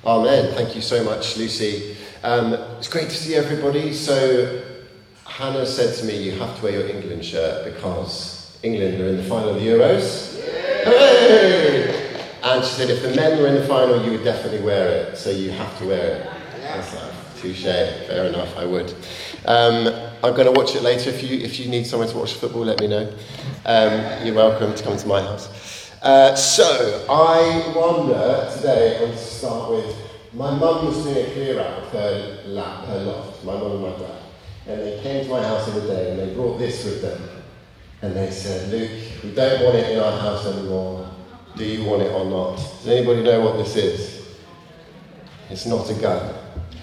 Amen. Thank you so much, Lucy. It's great to see everybody. So, Hannah said to me, you have to wear your England shirt because England are in the final of the Euros. Hey! And she said if the men were in the final, you would definitely wear it. So you have to wear it. I was like, touche. Fair enough, I would. I'm going to watch it later. If you need someone to watch football, let me know. You're welcome to come to my house. So, I wonder today, I'm going to start with, my mum was doing a clear out of her loft, my mum and my dad. And they came to my house the other day and they brought this with them. And they said, Luke, we don't want it in our house anymore. Do you want it or not? Does anybody know what this is? It's not a gun.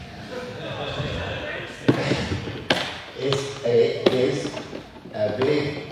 It is a big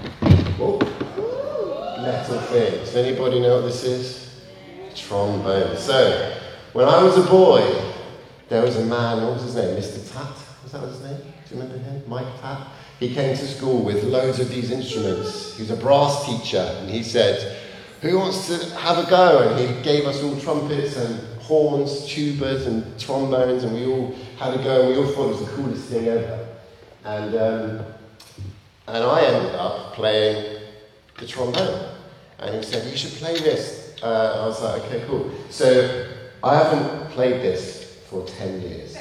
metal thing. Does anybody know what this is? Trombone. So, when I was a boy, there was a man, what was his name? Mr. Tat? Was that his name? Do you remember him? Mike Tat? He came to school with loads of these instruments. He was a brass teacher, and he said, who wants to have a go? And he gave us all trumpets and horns, tubas and trombones, and we all had a go, and we all thought it was the coolest thing ever. And I ended up playing the trombone. And he said, you should play this. I was like, okay, cool. So I haven't played this for 10 years.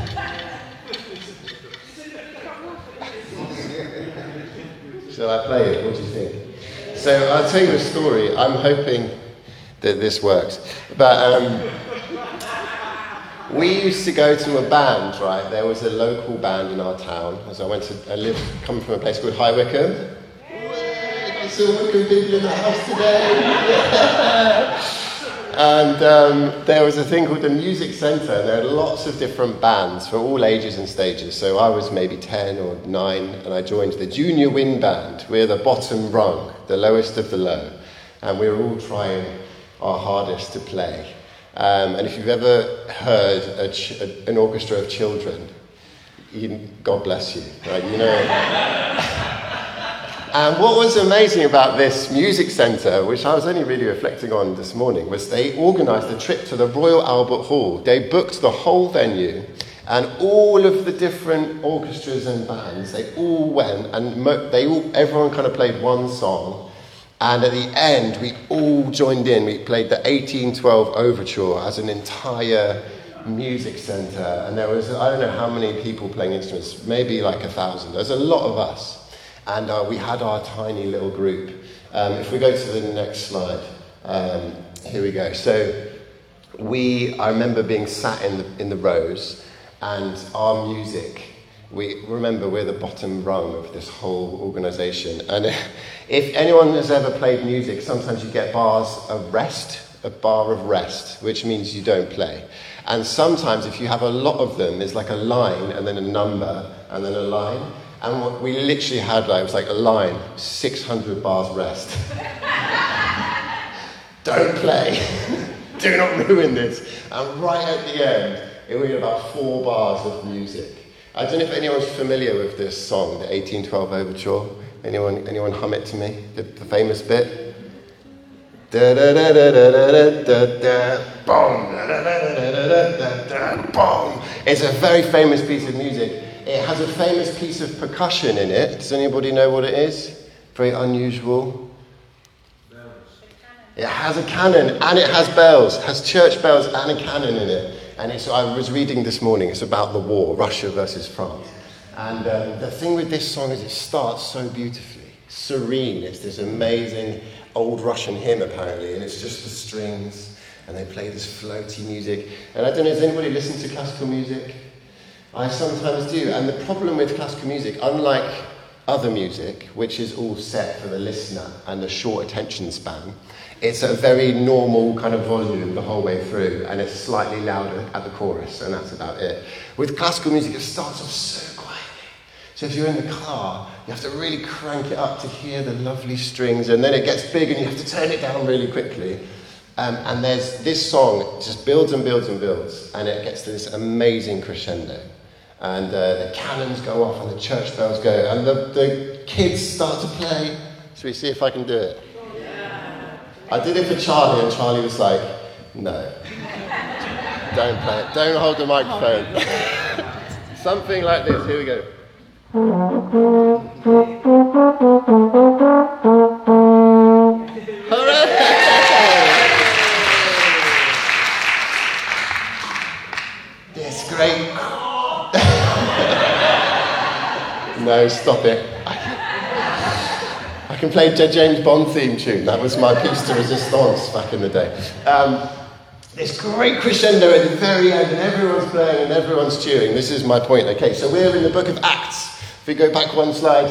Shall I play it? What do you think? So I'll tell you a story. I'm hoping that this works. But we used to go to a band, right? There was a local band in our town. So I come from a place called High Wycombe. Got some Wycombe people in the house today. Yeah. And there was a thing called the Music Centre. There were lots of different bands for all ages and stages. So I was maybe 10 or 9, and I joined the Junior Wind Band. We're the bottom rung, the lowest of the low. And we were all trying our hardest to play. And if you've ever heard an orchestra of children, God bless you, right? You know. And what was amazing about this music centre, which I was only really reflecting on this morning, was they organised a trip to the Royal Albert Hall. They booked the whole venue, and all of the different orchestras and bands, they all went, and everyone kind of played one song. And at the end, we all joined in. We played the 1812 Overture as an entire music centre. And there was, I don't know how many people playing instruments, maybe like 1,000. There's a lot of us. And we had our tiny little group. If we go to the next slide, here we go. So I remember being sat in the rows, and our music, we're the bottom rung of this whole organisation. And if anyone has ever played music, sometimes you get a bar of rest, which means you don't play. And sometimes if you have a lot of them, there's like a line and then a number and then a line. And what we literally had, it was like a line, 600 bars rest. Don't play. Do not ruin this. And right at the end, we had about 4 bars of music. I don't know if anyone's familiar with this song, the 1812 Overture. Anyone hum it to me? The famous bit? Da da da da da da da da boom da da da da da da boom. It's a very famous piece of music. It has a famous piece of percussion in it. Does anybody know what it is? Very unusual. Bells. It has a cannon and it has bells. It has church bells and a cannon in it. And I was reading this morning, it's about the war, Russia versus France. And the thing with this song is it starts so beautifully, serene. It's this amazing old Russian hymn, apparently, and it's just the strings, and they play this floaty music. And I don't know, does anybody listen to classical music? I sometimes do. And the problem with classical music, unlike other music, which is all set for the listener and a short attention span, it's a very normal kind of volume the whole way through, and it's slightly louder at the chorus, and that's about it. With classical music, it starts off so quietly. So if you're in the car, you have to really crank it up to hear the lovely strings, and then it gets big, and you have to turn it down really quickly. And there's this song, it just builds and builds and builds, and it gets to this amazing crescendo. And the cannons go off, and the church bells go, and the kids start to play. Shall we see if I can do it? I did it for Charlie, and Charlie was like, No. Don't play it. Don't hold the microphone. Something like this. Here we go. Hooray! This great... No, stop it. I can play a James Bond theme tune. That was my piece de resistance back in the day. This great crescendo at the very end, and everyone's playing and everyone's cheering. This is my point. Okay, so we're in the book of Acts. If we go back one slide,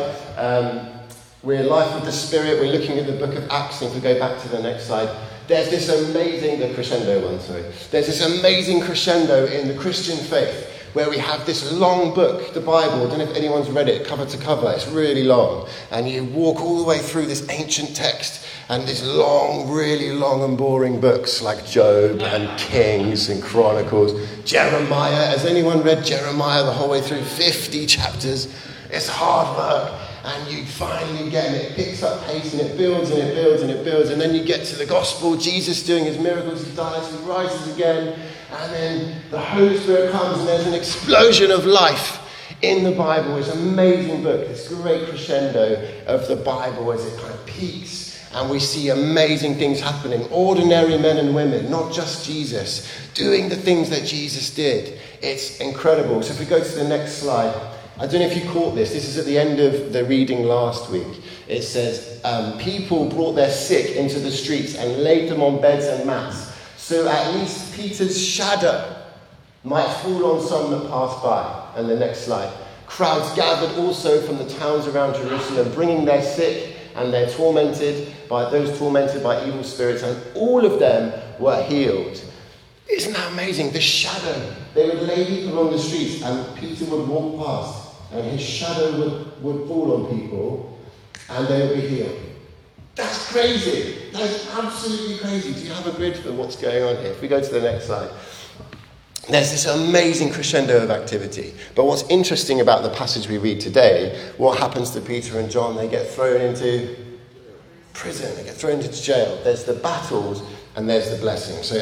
we're Life of the Spirit. We're looking at the book of Acts. And if we go back to the next slide, there's this amazing, the crescendo one, sorry. There's this amazing crescendo in the Christian faith where we have this long book, the Bible. I don't know if anyone's read it cover to cover. It's really long. And you walk all the way through this ancient text and these long, really long and boring books like Job and Kings and Chronicles. Jeremiah. Has anyone read Jeremiah the whole way through? 50 chapters. It's hard work. And you finally get it. It picks up pace and it builds and it builds and it builds. And then you get to the gospel. Jesus doing his miracles. He dies, he rises again. And then the Holy Spirit comes and there's an explosion of life in the Bible. It's an amazing book. This great crescendo of the Bible as it kind of peaks. And we see amazing things happening. Ordinary men and women, not just Jesus, doing the things that Jesus did. It's incredible. So if we go to the next slide. I don't know if you caught this. This is at the end of the reading last week. It says, people brought their sick into the streets and laid them on beds and mats. So at least Peter's shadow might fall on some that passed by. And the next slide. Crowds gathered also from the towns around Jerusalem, bringing their sick and they're tormented by evil spirits, and all of them were healed. Isn't that amazing? The shadow. They would lay people on the streets and Peter would walk past and his shadow would fall on people and they would be healed. That's crazy. That is absolutely crazy. Do you have a grid for what's going on here? If we go to the next slide. There's this amazing crescendo of activity. But what's interesting about the passage we read today, what happens to Peter and John? They get thrown into prison. They get thrown into jail. There's the battles and there's the blessing. So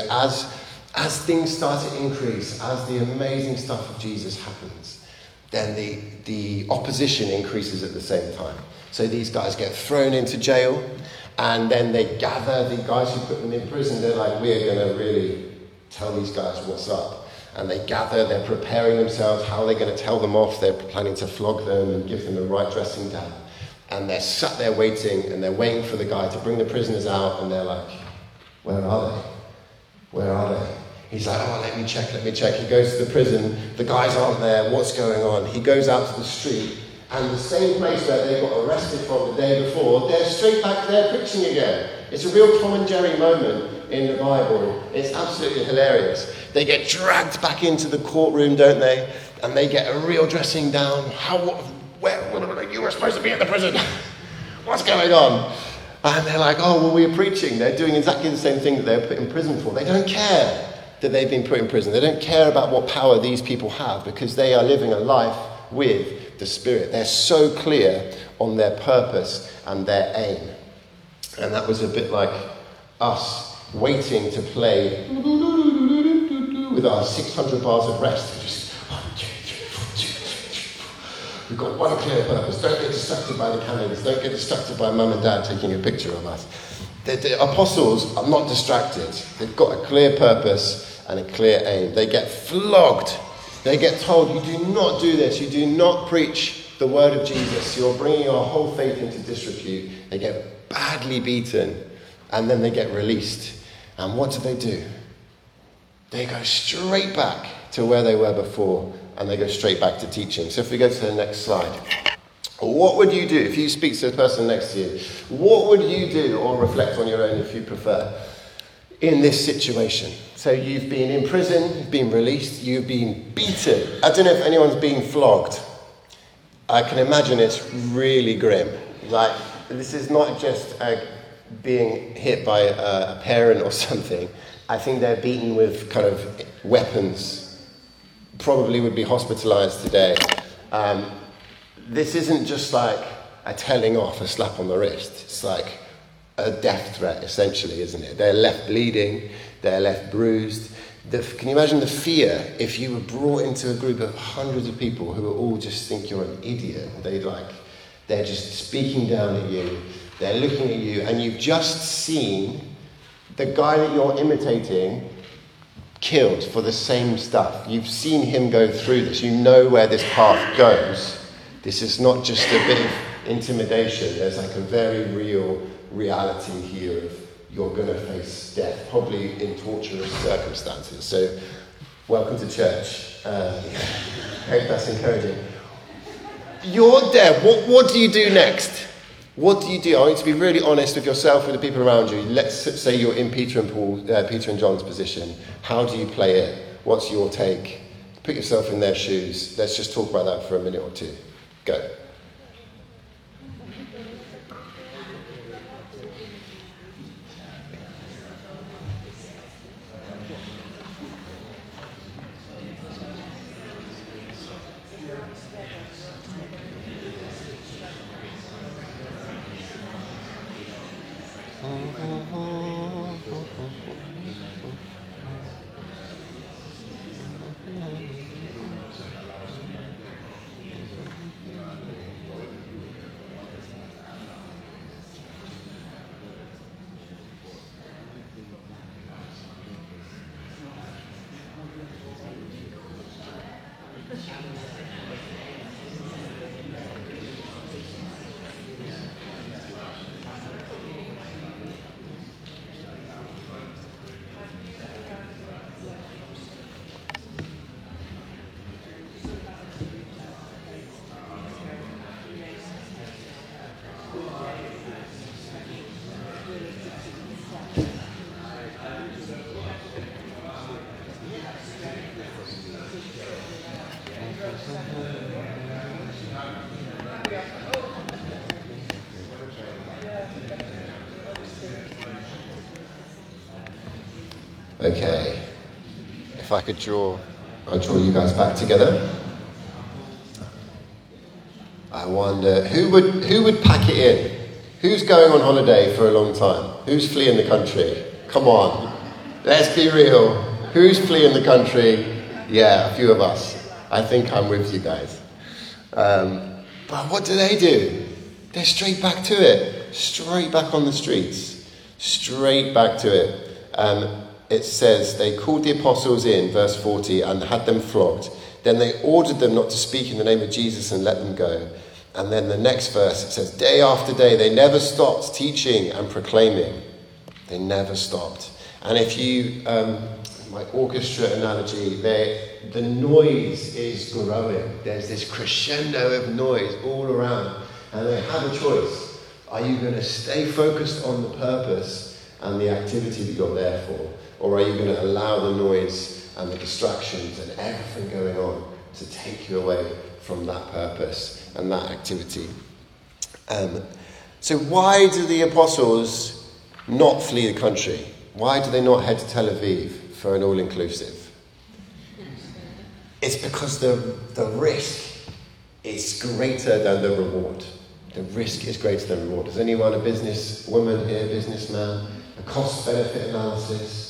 as things start to increase, as the amazing stuff of Jesus happens, then the opposition increases at the same time. So these guys get thrown into jail, and then they gather the guys who put them in prison. They're like, we're going to really tell these guys what's up. And they gather, they're preparing themselves, how they're going to tell them off. They're planning to flog them and give them the right dressing down. And they're sat there waiting, and they're waiting for the guy to bring the prisoners out, and they're like, where are they? Where are they? He's like, let me check. He goes to the prison. The guys aren't there. What's going on? He goes out to the street. And the same place where they got arrested from the day before, they're straight back there preaching again. It's a real Tom and Jerry moment in the Bible. It's absolutely hilarious. They get dragged back into the courtroom, don't they? And they get a real dressing down. You were supposed to be in the prison. What's going on? And they're like, we're preaching. They're doing exactly the same thing that they were put in prison for. They don't care that they've been put in prison. They don't care about what power these people have because they are living a life with the Spirit. They're so clear on their purpose and their aim. And that was a bit like us waiting to play with our 600 bars of rest. Just 1, 2, 3, 4, 2, 3, 4. We've got one clear purpose. Don't get distracted by the cannons. Don't get distracted by mum and dad taking a picture of us. The apostles are not distracted. They've got a clear purpose and a clear aim. They get flogged. They get told, you do not do this. You do not preach the word of Jesus. You're bringing our whole faith into disrepute. They get badly beaten, and then they get released. And what do? They go straight back to where they were before, and they go straight back to teaching. So if we go to the next slide. What would you do if you speak to the person next to you? What would you do, or reflect on your own if you prefer, in this situation? So you've been in prison, you've been released, you've been beaten. I don't know if anyone's been flogged. I can imagine it's really grim. Like, this is not just being hit by a parent or something. I think they're beaten with kind of weapons. Probably would be hospitalized today. This isn't just like a telling off, a slap on the wrist. It's like a death threat, essentially, isn't it? They're left bleeding. they're left bruised. Can you imagine the fear if you were brought into a group of hundreds of people who all just think you're an idiot? They're just speaking down at you, they're looking at you, and you've just seen the guy that you're imitating killed for the same stuff. You've seen him go through this. You know where this path goes. This is not just a bit of intimidation. There's like a very real reality here of you're going to face death, probably in torturous circumstances. So, welcome to church. Hope that's encouraging. You're there. What do you do next? What do you do? I want you to be really honest with yourself and the people around you. Let's say you're in Peter and John's position. How do you play it? What's your take? Put yourself in their shoes. Let's just talk about that for a minute or two. Go. Okay, if I could I'll draw you guys back together. I wonder, who would pack it in? Who's going on holiday for a long time? Who's fleeing the country? Come on, let's be real. Who's fleeing the country? Yeah, a few of us. I think I'm with you guys. But what do? They're straight back to it. Straight back on the streets. Straight back to it. It says they called the apostles in, verse 40, and had them flogged. Then they ordered them not to speak in the name of Jesus and let them go. And then the next verse, it says, day after day, they never stopped teaching and proclaiming. They never stopped. And if you, my orchestra analogy, the noise is growing. There's this crescendo of noise all around. And they have a choice. Are you going to stay focused on the purpose and the activity that you're there for? Or are you going to allow the noise and the distractions and everything going on to take you away from that purpose and that activity? So why do the apostles not flee the country? Why do they not head to Tel Aviv for an all-inclusive? It's because the risk is greater than the reward. The risk is greater than the reward. Is anyone a businesswoman here, businessman? A cost-benefit analysis.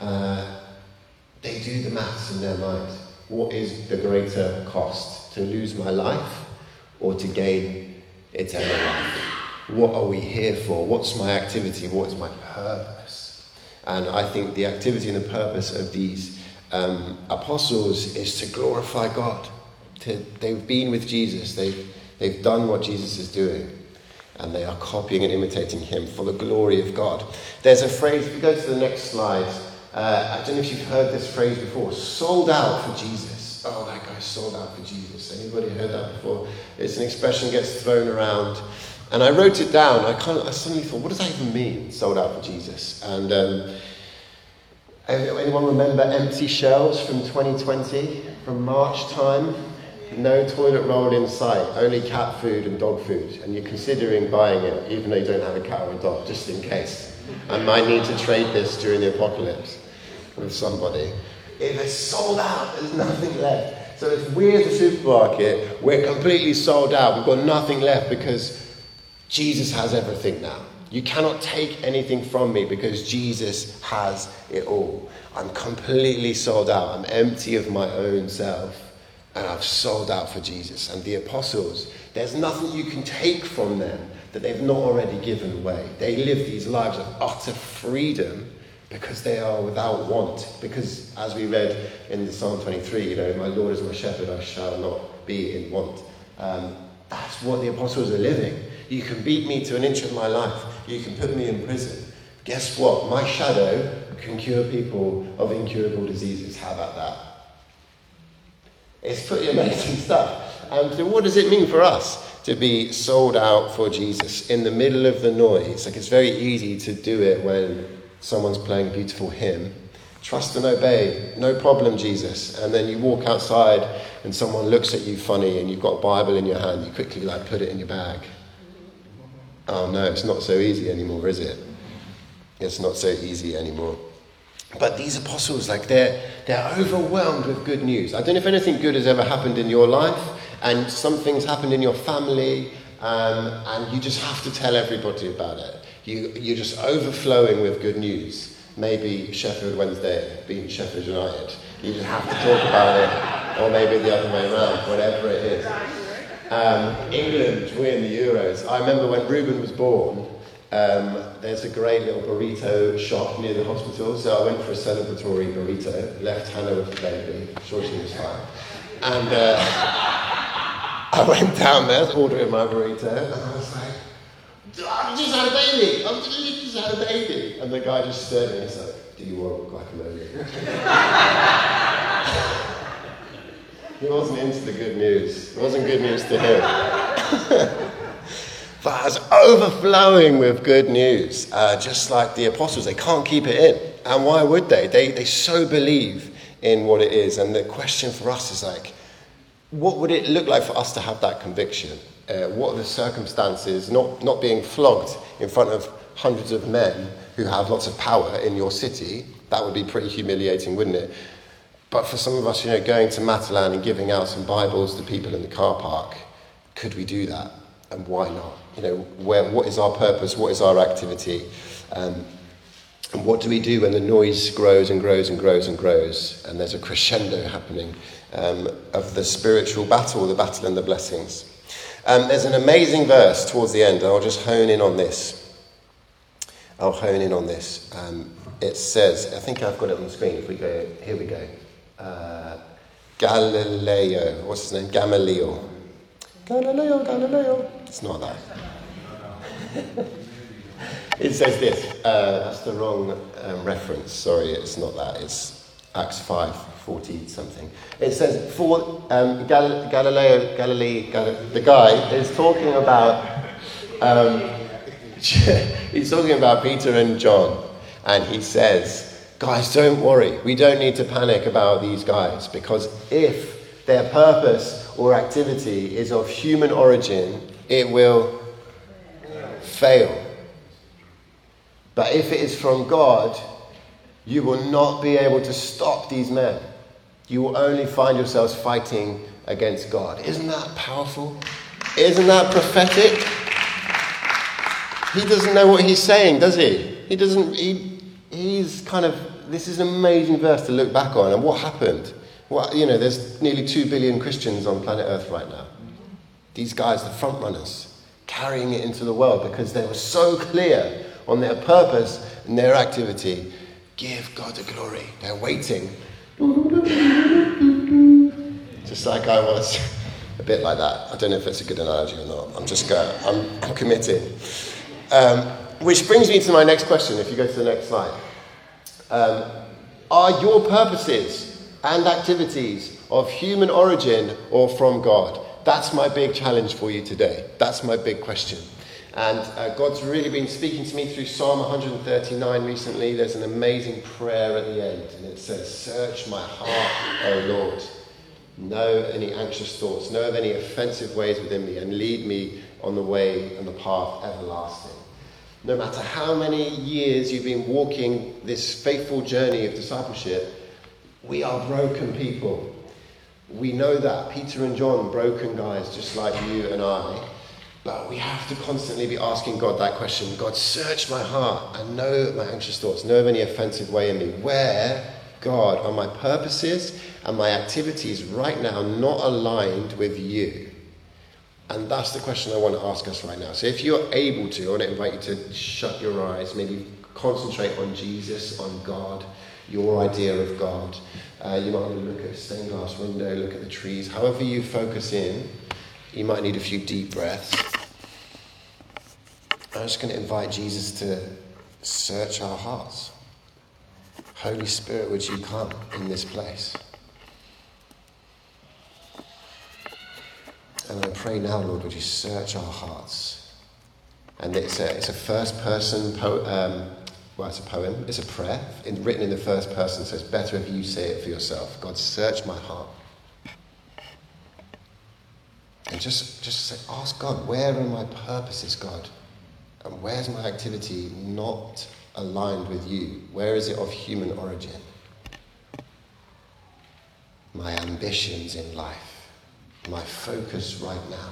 They do the maths in their mind. What is the greater cost? To lose my life or to gain eternal life? What are we here for? What's my activity? What is my purpose? And I think the activity and the purpose of these apostles is to glorify God. They've been with Jesus. They've done what Jesus is doing. And they are copying and imitating him for the glory of God. There's a phrase, if you go to the next slide, I don't know if you've heard this phrase before, sold out for Jesus. Oh, that guy's sold out for Jesus. Anybody heard that before? It's an expression that gets thrown around. And I wrote it down. I suddenly thought, what does that even mean, sold out for Jesus? And anyone remember empty shelves from 2020, from March time? No toilet roll in sight, only cat food and dog food. And you're considering buying it, even though you don't have a cat or a dog, just in case. I might need to trade this during the apocalypse with somebody. If it's sold out, there's nothing left. So if we're the supermarket, we're completely sold out. We've got nothing left because Jesus has everything now. You cannot take anything from me because Jesus has it all. I'm completely sold out. I'm empty of my own self. And I've sold out for Jesus. And the apostles, there's nothing you can take from them that they've not already given away. They live these lives of utter freedom because they are without want. Because as we read in the Psalm 23, my Lord is my shepherd, I shall not be in want. That's what the apostles are living. You can beat me to an inch of my life. You can put me in prison. Guess what? My shadow can cure people of incurable diseases. How about that? It's pretty amazing stuff. And so what does it mean for us to be sold out for Jesus in the middle of the noise? Like, it's very easy to do it when someone's playing a beautiful hymn. Trust and obey, no problem, Jesus. And then you walk outside and someone looks at you funny and you've got a Bible in your hand. You quickly put it in your bag. Oh no, it's not so easy anymore, is it? It's not so easy anymore. But these apostles, they're overwhelmed with good news. I don't know if anything good has ever happened in your life, and some things happened in your family, and you just have to tell everybody about it. You're just overflowing with good news. Maybe Sheffield Wednesday being Sheffield United. You just have to talk about it, or maybe the other way around, whatever it is. England win the Euros. I remember when Ruben was born, there's a great little burrito shop near the hospital, so I went for a celebratory burrito, left Hannah with the baby, sure she was fine. And I went down there, ordering my burrito, and I was like, I've just had a baby! I've just had a baby! And the guy just stared at me and said, do you want guacamole? He wasn't into the good news. It wasn't good news to him. But I was overflowing with good news, just like the apostles. They can't keep it in. And why would they? They so believe in what it is. And the question for us is what would it look like for us to have that conviction? What are the circumstances, not being flogged in front of hundreds of men who have lots of power in your city? That would be pretty humiliating, wouldn't it? But for some of us, going to Matalan and giving out some Bibles to people in the car park, could we do that? And why not? What is our purpose? What is our activity? And what do we do when the noise grows and grows and grows and grows? And there's a crescendo happening of the spiritual battle, the battle and the blessings. There's an amazing verse towards the end, and I'll just hone in on this. It says, I think I've got it on the screen. If we go, here we go. Galileo, what's his name? Galileo. It's not that. It says this. That's the wrong reference. Sorry, it's not that. It's Acts 5:40 something. It says, for Galileo, the guy is talking about, he's talking about Peter and John. And he says, guys, don't worry. We don't need to panic about these guys, because if their purpose or activity is of human origin, it will fail. But if it is from God, you will not be able to stop these men. You will only find yourselves fighting against God. Isn't that powerful? Isn't that prophetic? He doesn't know what he's saying, does he? He doesn't. He's kind of. This is an amazing verse to look back on. And what happened? There's nearly 2 billion Christians on planet Earth right now. These guys, the front runners, carrying it into the world because they were so clear on their purpose and their activity. Give God the glory. They're waiting. Just like I was. A bit like that. I don't know if it's a good analogy or not. I'm committed. Which brings me to my next question, if you go to the next slide. Are your purposes and activities of human origin or from God? That's my big challenge for you today. That's my big question. And God's really been speaking to me through Psalm 139 recently. There's an amazing prayer at the end, and it says, search my heart, O Lord. Know any anxious thoughts, know of any offensive ways within me, and lead me on the way and the path everlasting. No matter how many years you've been walking this faithful journey of discipleship, we are broken people. We know that. Peter and John, broken guys just like you and I. But we have to constantly be asking God that question. God, search my heart and know my anxious thoughts. Know of any offensive way in me. Where, God, are my purposes and my activities right now not aligned with you? And that's the question I want to ask us right now. So if you're able to, I want to invite you to shut your eyes, maybe concentrate on Jesus, on God, your idea of God. You might want to look at a stained glass window, look at the trees. However you focus in, you might need a few deep breaths. I'm just going to invite Jesus to search our hearts. Holy Spirit, would you come in this place? And I pray now, Lord, would you search our hearts? And it's a first person it's a poem. It's a prayer written in the first person, so it's better if you say it for yourself. God, search my heart. And just say, ask God, where are my purposes, God? And where's my activity not aligned with you? Where is it of human origin? My ambitions in life, my focus right now.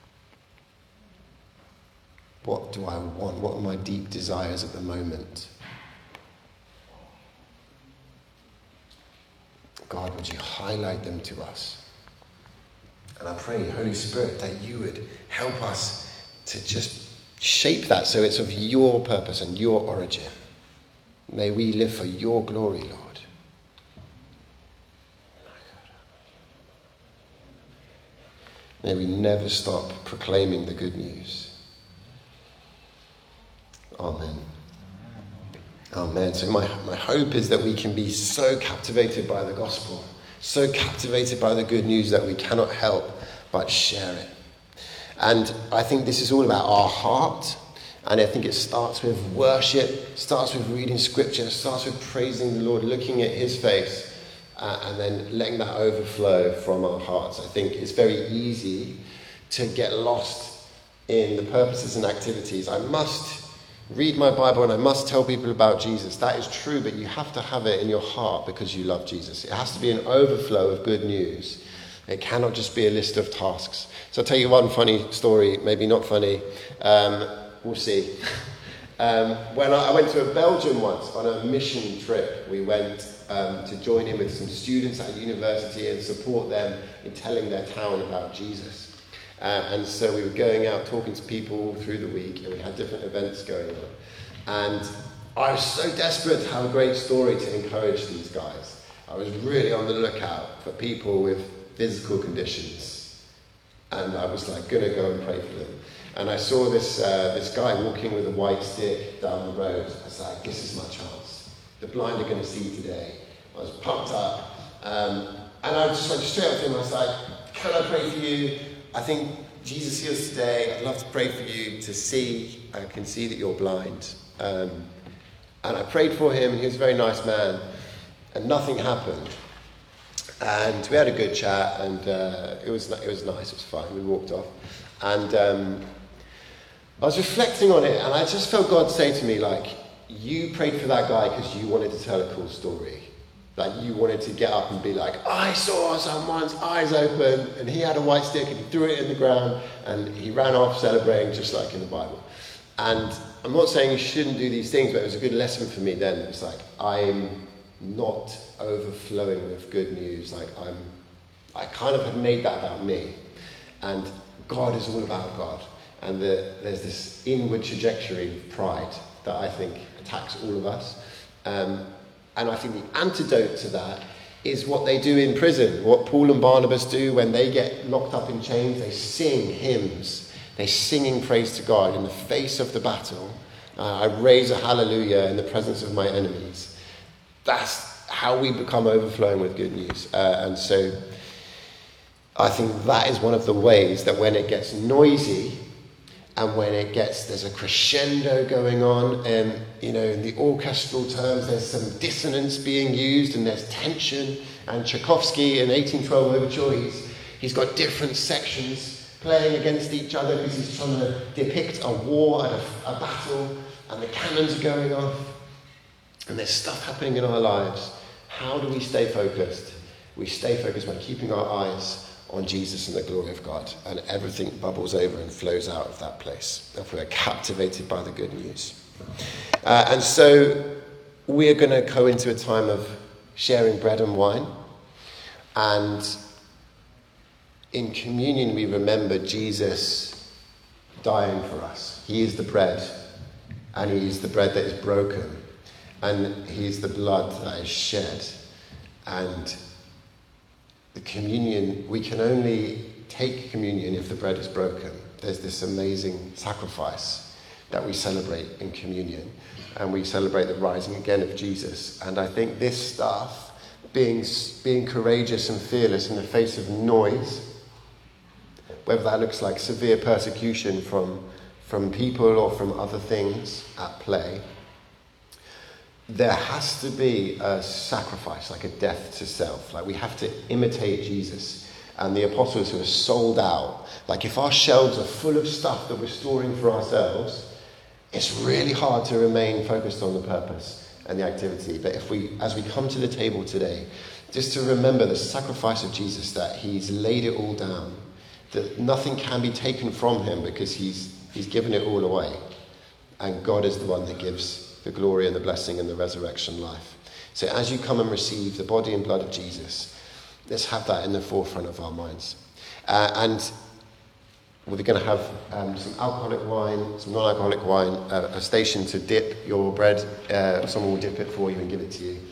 What do I want? What are my deep desires at the moment? God, would you highlight them to us? And I pray, Holy Spirit, that you would help us to just shape that so it's of your purpose and your origin. May we live for your glory, Lord. May we never stop proclaiming the good news. Amen. Amen. So my hope is that we can be so captivated by the gospel, so captivated by the good news that we cannot help but share it. And I think this is all about our heart. And I think it starts with worship, starts with reading scripture, starts with praising the Lord, looking at his face, and then letting that overflow from our hearts. I think it's very easy to get lost in the purposes and activities. I must read my Bible and I must tell people about Jesus. That is true, but you have to have it in your heart because you love Jesus. It has to be an overflow of good news. It cannot just be a list of tasks. So I'll tell you one funny story, maybe not funny. We'll see. When I went to Belgium once on a mission trip, we went to join in with some students at university and support them in telling their town about Jesus. And so we were going out talking to people through the week, and we had different events going on. And I was so desperate to have a great story to encourage these guys. I was really on the lookout for people with physical conditions. And I was like going to go and pray for them. And I saw this guy walking with a white stick down the road. I was like, this is my chance. The blind are going to see today. I was pumped up. And I just went straight up to him. I was like, can I pray for you? I think Jesus heals today. I'd love to pray for you to see. I can see that you're blind. And I prayed for him, and he was a very nice man. And nothing happened. And we had a good chat, and it was nice. It was fine. We walked off. And I was reflecting on it, and I just felt God say to me, like, you prayed for that guy because you wanted to tell a cool story. Like, you wanted to get up and be like, I saw someone's eyes open, and he had a white stick, and he threw it in the ground, and he ran off celebrating, just like in the Bible. And I'm not saying you shouldn't do these things, but it was a good lesson for me then. It's like, I'm not overflowing with good news. Like, I kind of had made that about me. And God is all about God. And there's this inward trajectory of pride that I think attacks all of us. And I think the antidote to that is what they do in prison, what Paul and Barnabas do when they get locked up in chains. They sing hymns. They're singing praise to God in the face of the battle. I raise a hallelujah in the presence of my enemies. That's how we become overflowing with good news. And so I think that is one of the ways that when it gets noisy and when there's a crescendo going on, and, in the orchestral terms, there's some dissonance being used and there's tension. And Tchaikovsky in 1812 Overture, he's got different sections playing against each other because he's trying to depict a war and a battle, and the cannons are going off, and there's stuff happening in our lives. How do we stay focused? We stay focused by keeping our eyes on Jesus and the glory of God, and everything bubbles over and flows out of that place if we're captivated by the good news. And so we're going to go into a time of sharing bread and wine, and in communion we remember Jesus dying for us. He is the bread, and he is the bread that is broken, and he is the blood that is shed. And the communion, we can only take communion if the bread is broken. There's this amazing sacrifice that we celebrate in communion, and we celebrate the rising again of Jesus. And I think this stuff, being courageous and fearless in the face of noise, whether that looks like severe persecution from people or from other things at play, there has to be a sacrifice, like a death to self. Like we have to imitate Jesus and the apostles who are sold out. Like if our shelves are full of stuff that we're storing for ourselves, it's really hard to remain focused on the purpose and the activity. But as we come to the table today, just to remember the sacrifice of Jesus, that he's laid it all down, that nothing can be taken from him because he's given it all away. And God is the one that gives the glory and the blessing and the resurrection life. So as you come and receive the body and blood of Jesus, let's have that in the forefront of our minds. And we're going to have some alcoholic wine, some non-alcoholic wine, a station to dip your bread. Someone will dip it for you and give it to you.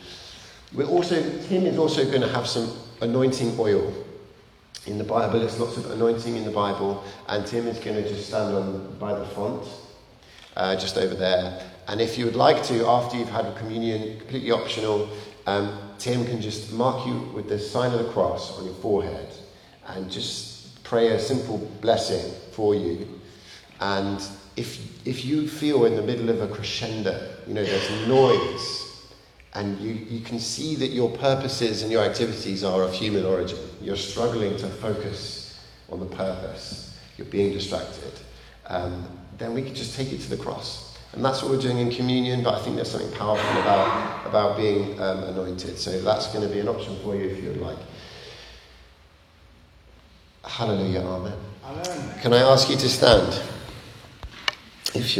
Tim is also going to have some anointing oil. In the Bible, there's lots of anointing in the Bible, and Tim is going to just stand by the font, just over there. And if you would like to, after you've had a communion, completely optional, Tim can just mark you with the sign of the cross on your forehead and just pray a simple blessing for you. And if you feel in the middle of a crescendo, there's noise, and you can see that your purposes and your activities are of human origin, you're struggling to focus on the purpose, you're being distracted, then we can just take it to the cross. And that's what we're doing in communion, but I think there's something powerful about being anointed. So that's going to be an option for you if you would like. Hallelujah, amen. Amen. Can I ask you to stand? If you